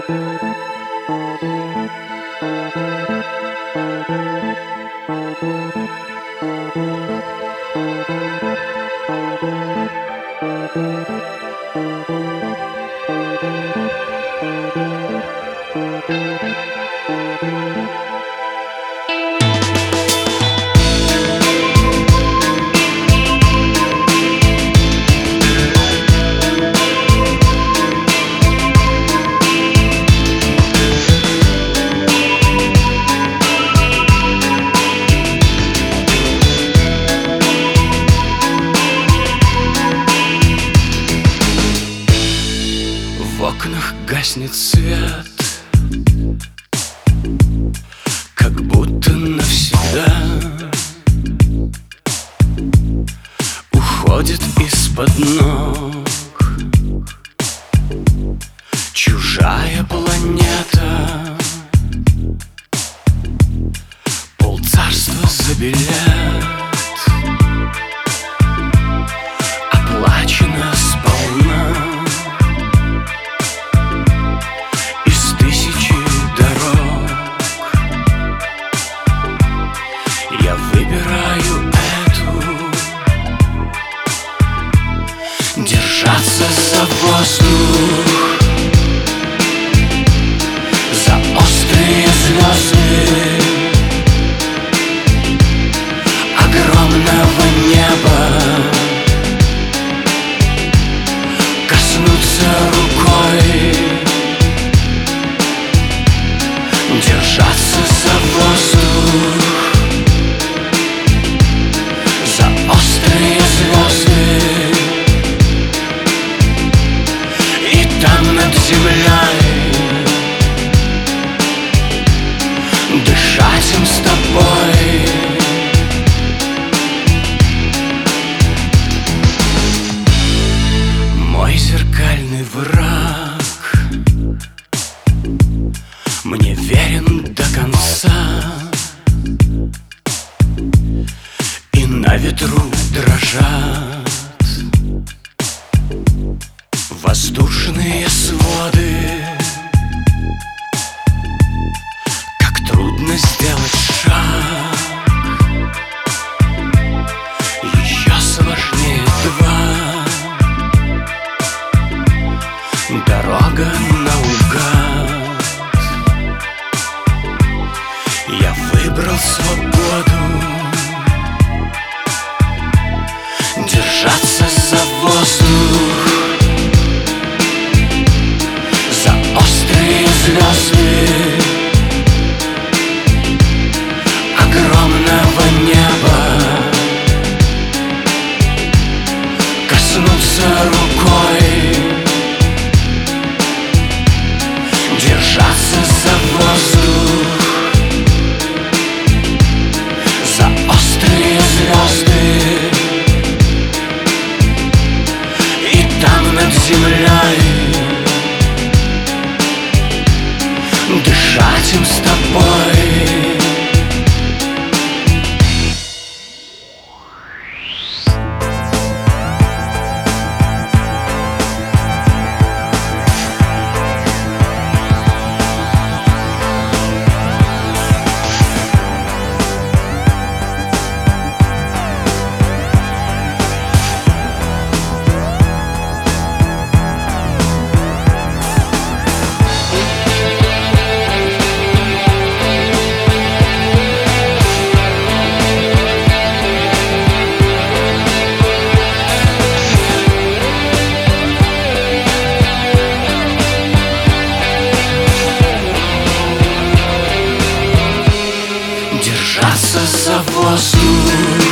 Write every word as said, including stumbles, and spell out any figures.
В окнах гаснет свет, как будто навсегда уходит из-под ног чужая планета. Полцарства забелят, оплачено сполна. Я выбираю эту, держаться за воздух, за острые звезды огромного неба, коснуться рукой, держаться за воздух, острые звезды, и там над землей дышать им с тобой. Мой зеркальный враг мне верен до конца, на ветру дрожат воздушные своды. Как трудно сделать шаг, еще сложнее два. Дорога наугад, я выбрал свободу, держаться за воздух, за острые звезды огромного неба, коснуться рукой, держаться за воздух, за острые звезды, там над землей дышать им с тобой. Держаться за воздух,